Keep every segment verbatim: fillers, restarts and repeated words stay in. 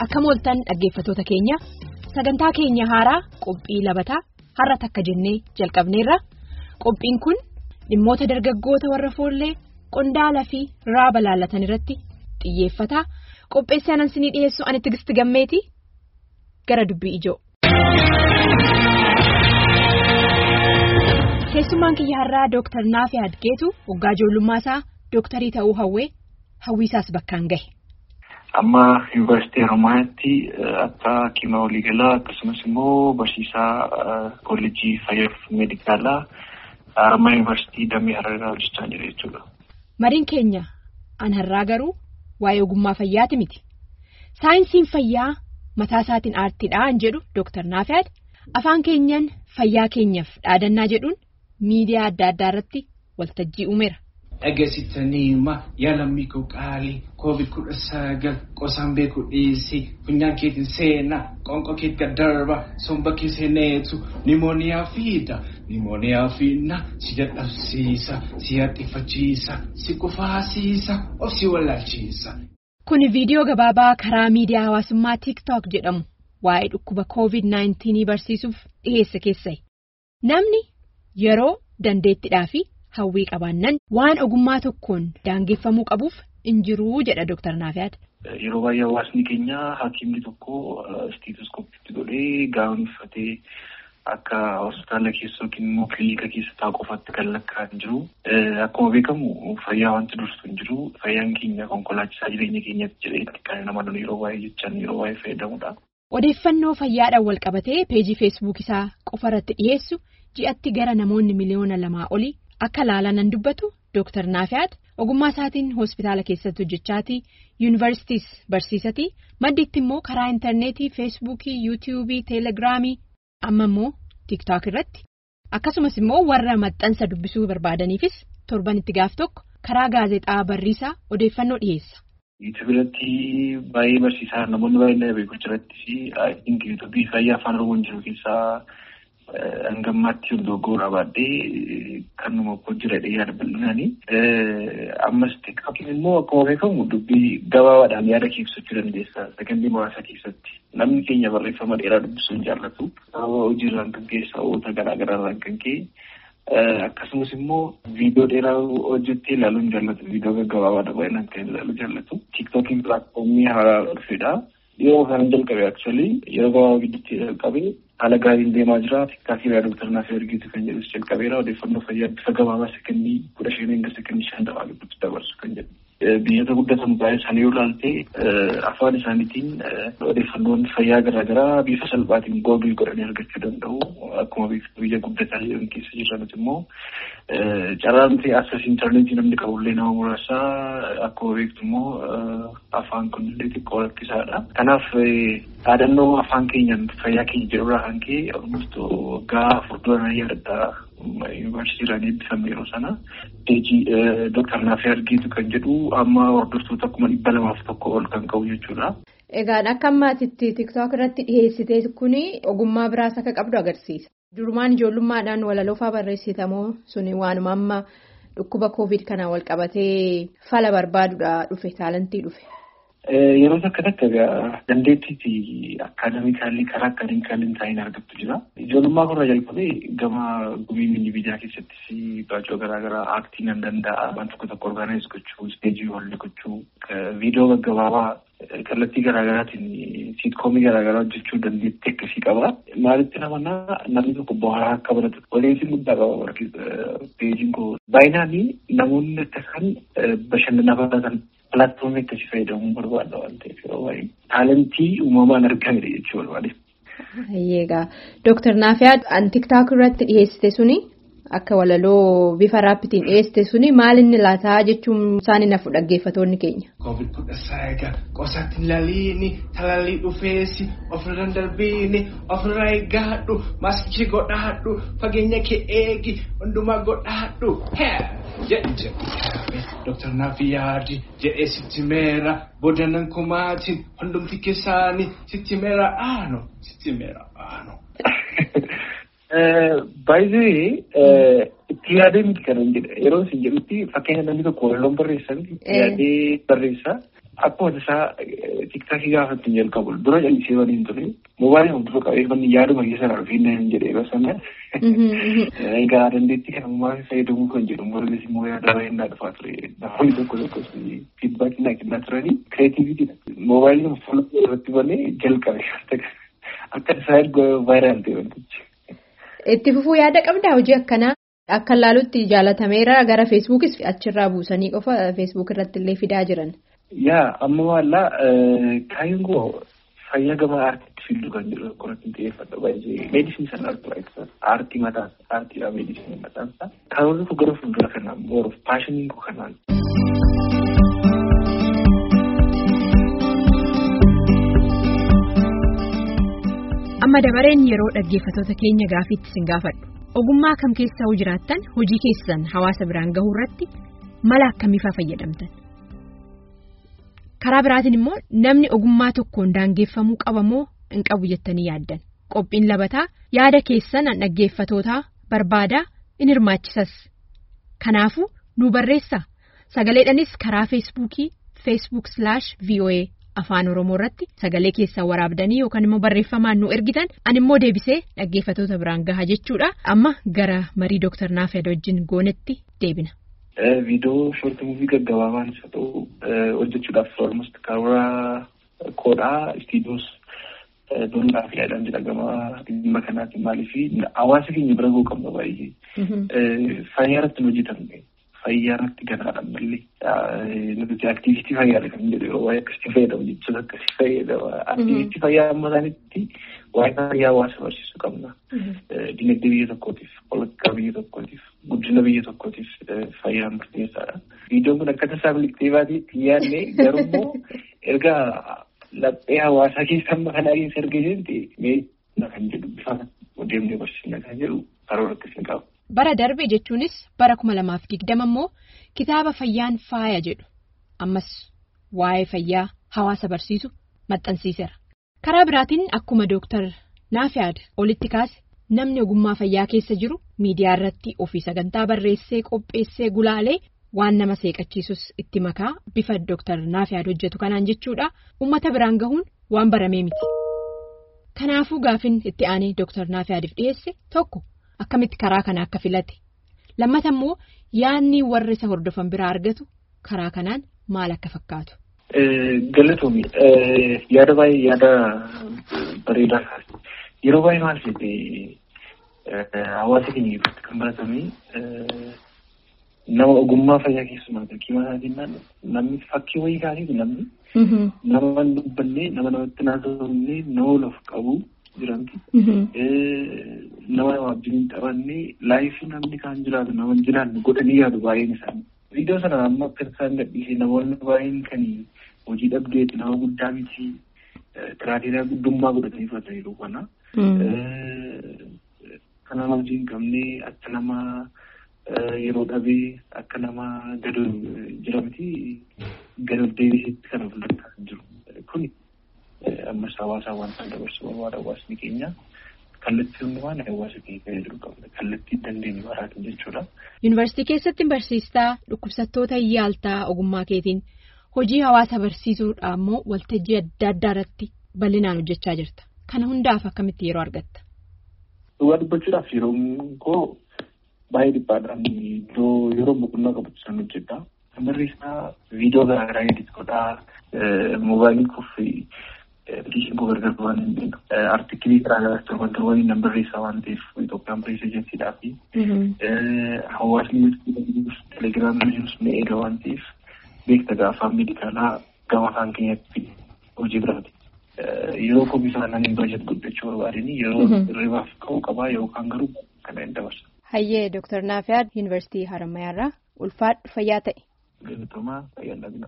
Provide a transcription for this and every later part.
Akkam ooltan dhaggeeffatoota keenya sagantaa keenya haaraa qophii labataa har'a takka jennee jalqabneerra qophiin kun dhimmoota dargaggoota warra foollee qondaalaa fi raaba laallatan irratti xiyyeeffata qopheessaan ansinii dhiyeessu ani Tigisti Gammeeti gara dubbii ijoo. Keessummaan kiyya har'aa Dooktar Naafii Adgeetu waggaa ijoollummaa dooktarii ta'uu hawwee hawwiisaas bakkaan gahe. Amma yuunivarsiitii Haromaayaatti akka hakiima waliigalaa akkasumas immoo barsiisaa kolleejjii fayyaa meedikaalaa Haromaayaa yuunivarsiitii Damee Hararaa hojjechaa jira jechuudha. Mariin keenya an har'aa garuu waa'ee ogummaa fayyaati miti. Saayinsiin fayyaa mataa isaatiin aartiidhaan jedhu Dooktar Naafii afaan keenyan fayyaa keenyaaf dhaadannaa jedhuun miidiyaa adda addaa irratti waltajjii uumeera. Agarsiisaniima yaalammii qaalii koovid kudha sagal qosaan beeku dhiisii funyaan keetiin seenaa qonqoo keetti darba somba keesseneetu nimooniyaa fiida nimooniyaa fiinna si dadhabsiisa si haxxifachiisa si kufaasiisa of si wallaalchiisa. Kuni viidiyoo gabaabaa karaa miidiyaa hawaasummaa TikTok jedhamu waa'ee dhukkuba koovid sagal barsiisuuf dhiyeesse keessai namni yeroo dandeettiidhaa fi hawwii qabaannan waan ogummaa tokkoon daangeffamuu qabuuf injiruu jedha Dooktar Naafii. Yeroo baay'ee hawaasni keenya hakiimni tokko istiitoskoopiitti godhee gaawwan uffatee akka hospitaala keessa yookiin immoo kilinika keessa taa'u qofaatti kan lakkaa'an jiru. Akkuma beekamu fayyaa wanti dursu hin jiru. Fayyaan keenya konkolaachisaa jireenya keenyatti jedhee kan nama yeroo baay'ee jechaan yeroo baay'ee fayyadamudha. Odeeffannoo fayyaadhaan wal qabatee peejii feesbuuk isaa qofa irratti dhiyeessu ji'atti gara namoonni miliyoona lamaa olii akka laalanan dubbatu Dooktar Naafii ogummaa isaatiin hospitaala keessatti hojjechaatii yuunivarsiitiis barsiisatii maddiitti immoo karaa intarneetii feesbuukii yuutiyuubii teelegiraamii amma immoo tiiktook irratti akkasumas immoo warra maxxansa dubbisuu barbaadaniifis torban itti gaaf tokko karaa gaazexaa barriisaa odeeffannoo dhiyeessa. Yuutuubiirratti baay'ee barsiisaa namoonni baay'een beeku jiratti yuutuubii fayyaa afaan oromoon jiru keessaa. Hangammaatti dogoggora baadhee kan nama hojjetee yaada bal'inaanii ammas tiktookiin immoo akkuma beekamu dubbii gabaabaadhaan yaada ibsachuu dandeessa sakandii muraasa keessatti namni keenya barreeffama dheeraa dubbisuu hin jaallatu sababa hojiirraan kan keessa oota garaa garaarraan kan ka'e akkasumas immoo viidiyoo dheeraa hojjettee ilaaluu hin jaallatu viidiyoo gaggabaabaadha baay'inaan kan ilaaluu jaallatu tiktookiin pilaatfoomii haaraa dhufedha. Yeroo kana jalqabe actually yeroo gabaabaa gidduutti jalqabe haala gaariin deemaa jira. Tiktookiin Dooktar Naafii Adgeetu kan jedhu jalqabeera odeeffannoo fayyaa bifa gabaabaa sekondii kudha shanii hanga sekondii shantamaa gidduutti dabarsu kan jedhu. Biyyoota guddatan baay'ee isaanii yoo ilaalte afaan isaaniitiin odeeffannoon fayyaa garaagaraa bifa salphaatiin googil godhanii argachuu danda'u. Akkuma beektu biyya guddataa jiran keessa jiranitti immoo carraan access intarneetii namni qabullee nama muraasa akkuma beektu immoo afaan kunillee xiqqoo rakkisaadha. Kanaaf dhaadannoo afaan keenyaan fayyaa keenya jedhurraa kan ka'e almost waggaa furduraan yaadadhaa yuunivarsiitiiraan eebbifame yeroo sana peejii Dooktar Naafii Adgeetu kan jedhu amma hordoftoota kuma dhibba lamaaf tokko ol kan qabu jechuudha. Egaan akka ammaatitti tiktook irratti dhiyeessite kuni ogummaa biraas akka qabdu agarsiisa. Durumaan ijoollummaadhaan walaloofaa barreessitamoo suni waanuma amma dhukkuba koovid kana wal qabatee fala barbaadudha dhufe taalantii dhufe. Yeroo takka takka dandeettiitti akaadamikaalii karaa akaadamikaalii taa'in argattu jira. Ijoollummaa korra jalqabee gama gumii miidiyaa keessattis baacoo garaagaraa aaktii nan danda'a waan tokko tokko orgaanaayiz gochuu isteejii hoolli gochuu viidiyoo gaggabaabaa kallattii garaagaraatiin siitkoomii garaagaraa hojjechuu dandeettii akkasii qaba. Maalitti namanaa namni tokko bu'aa akka baratu waliin guddaa qaba peejiin koo baay'inaan namoonni akka isaan bashannanaaf akka Pilaatfoomii akkasii fayyadamuu barbaada waan ta'eef yeroo baay'ee taalentii uumamaan argamedha jechuu barbaade. Egaa Dooktar Naafii an tiktook irratti dhiyeessite suni akka walaloo bifa raappitiin dhiyeessite suni maal inni laataa jechuun isaanii nafu dhaggeeffatoonni keenya. Koovid kudha sagal qosaatti hin laliini talaalii dhufeessi ofirra darbiini ofirra eeggadhu maaskii godhadhu fageenya kee eegi hundumaa godhadhu. Jedhe Dooktar Naafii jedhee sitti meera boodanan kumaatiin hundumti keessaanii sitti meera aano sitti meera aano. Baay'ee itti yaadee miti kan hin jedhe yeroo isin jedhutti fakkeenya namni tokko walaloon barreessan itti yaadee barreessa akkuma isaa tiktaakii gaafatti hin jalqabu dura jallisee waliin ture moobaayilii hundi qabeeffanni yaaduma keessa rarfiin hin jedhee basana egaa dandeettii kana uumaa fayyadamuu kan jedhu morris immoo yaada baay'inaa dhufaa ture namoonni tokko tokkos fiidbaakii naa kennaa turanii kireetiivitiidha moobaayiliin fuula irratti banee jalqabe akka isaa erga vaayiraal ta'e wantichi. Itti fufuu yaada qabdaa hojii akkanaa akka laalutti jaalatameera gara feesbuukis achirraa buusanii qofa feesbuuk irratti illee fidaa jiran. Yaa amma maallaa kaayyoon koo fayyaa gama aartiitti fiduu kan jedhu qoratti xiyyeeffadha baay'ee meedisinii sana argaa aartii mataa aartiidha meedisinii mataan isaa kaayyoon koo gara fuuldura kanaan mooruuf paashiniin koo kanaan. Amma dabareen yeroo dhaggeeffatoota keenya gaafiitti sin gaafadhu ogummaa kam keessa hoo jiraattan hojii keessan hawaasa biraan gahuu irratti mala akkamiifaa fayyadamtan karaa biraatiin immoo namni ogummaa tokkoon daangeffamuu qabamoo hin qabu jettanii yaaddan qophiin labataa yaada keessan an dhaggeeffatootaa barbaadaa in hirmaachisas kanaafuu nu barreessaa sagaleedhanis karaa feesbuukii feesbuuk slaash voa afaan oromoo irratti sagalee keessaa waraabdanii yookaan immoo barreeffamaan nu ergitan ani immoo deebisee dhaggeeffatoota biraan gahaa jechuudha amma gara marii dooktar Naafiyaad wajjin goonetti deebina. Viidiyoo shoortii muuvii gaggabaabaan isa ta'u hojjechuudhaaf almost karaa koodhaa istiidiyoos doonaa fi yaadaan jedhagama dhimma kanaatiin maaliif hawaasa keenya bira ga'uu qabna baay'ee fayyaa irratti hojjetamne. Fayyaa irratti ganaadhaan malee nuti aktiivistii fayyaa kan jedhu yeroo waa'ee akkasii fayyadamu jechuun akkasii fayyadama. Aktiivistii fayyaa amma isaanitti waa'ee fayyaa hawaasa barsiisuu qabna. Dinagdee biyya tokkootiif, politikaa biyya tokkootiif, guddina biyya tokkootiif fayyaa murteessaadha. Viidiyoon kun akka tasaa miliqxee baatiitti yaadne garuu erga laphee hawaasaa keessa amma kanaa keessa erga jirti mee kan jedhu bifa deemnee barsiisna kan jedhu karoora akkasii qaba. Bara darbe jechuunis bara kuma lamaaf digdama immoo kitaaba fayyaan faaya jedhu ammas waa'ee fayyaa hawaasa barsiisu maxxansiiseera. Karaa biraatiin akkuma dooktar Naafiyaad olitti kaase namni ogummaa fayyaa keessa jiru miidiyaa irratti ofii sagantaa barreessee qopheessee gulaalee waan nama seeqachiisus itti makaa bifa dooktar Naafiyaad hojjetu kanaan jechuudha uummata biraan gahuun waan baramee miti. Kanaafuu gaafin itti aanee dooktar Naafiyaadiif dhiyeesse tokko. Akkamitti karaa kana akka filate lammata immoo yaadni warri isa hordofan biraa argatu karaa kanaan maal akka fakkaatu. Galatoomi yaada baay'ee yaada bareedaa yeroo baay'ee maal jedhee hawaasa keenya irratti kan baratame nama ogummaa fayyaa keessumaa fakkii mataatiin namni fakkii wayii kaasee namni nama dubbannee nama namatti naasofnee nama walaaf qabu. Jiranti nama nama abdiin qabannee laayifii namni kaan jiraatu nama jiraanne godhanii yaadu baay'een isaanii. Viidiyoo sana amma akka isaan gadhiisee namoonni baay'een kan hojii dhabdeeti nama guddaa miti tiraateeraa guddummaa godhatanii fudhataniiru kana. Kan nama hojii hin qabne akka nama yeroo dhabee akka nama gad jiramti gad deebiseetti kan of lakkaa jiru kuni. Ammas hawaasaa wanta dabarsuu barbaada hawaasni keenya kallattii hundumaan hawaasa keenya fayyaduu qabna kallattii dandeenye baraatu jechuudha. Yuunivarsiitii keessatti barsiistaa dhukkubsattoota yaaltaa ogummaa keetiin hojii hawaasa barsiisuudhaan immoo waltajjii adda addaa irratti bal'inaan hojjechaa jirta. Kana hundaaf akkamitti yeroo argatta? Dhugaa dubbachuudhaaf yeroo koo baay'ee dhiphaadhaan yeroo boqonnaa qabutti san hojjedha. Barreessaa viidiyoo garaagaraa edit godhaa moobaayilii kuffii. Bilishin koo gargar waan hin beeku. Artikilii garaagaraa wanta waliin nan barreessaa waan ta'eef Itoophiyaan Pirees Ejensiidhaa fi hawaasni telegiraamii jirus ni eega waan ta'eef beekta gaafaan meedikaalaa gama afaan keenyatti hojii biraati. Yeroo koo bisaan nan hin bajet guddachuu barbaadanii yeroo hirribaaf ka'uu qabaa yookaan garuu kana hin dabarsa. Hayyee dooktar Naafiyaad Yuunivarsiitii Harammayaarraa ulfaadhu fayyaa ta'e. Galatoomaa fayyaa dhaabina.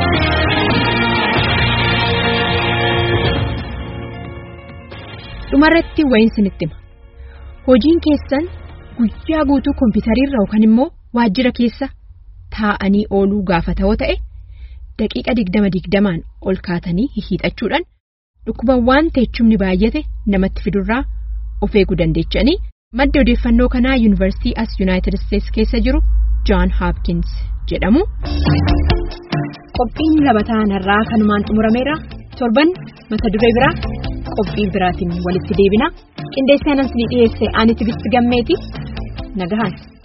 Dhumarratti wayiin sinitti hima. Hojiin keessan guyyaa guutuu kompiitariirra yookaan immoo waajjira keessa taa'anii ooluu gaafa ta'oo ta'e daqiiqa digdama digdamaan ol kaatanii hiixachuudhaan dhukkubawwan teechumni baay'ate namatti fidurraa of eeguu dandeechanii madda odeeffannoo kanaa yuunivarsiitii as Yuunaayitid Isteetsi keessa jiru John Hopkins jedhamu. qophiin labataan irraa kanumaan xumurameera torban mata duree biraa qophii biraatiin walitti deebina qindeessaan asni dhiyeesse ani Tigisti Gammeeti nagahan.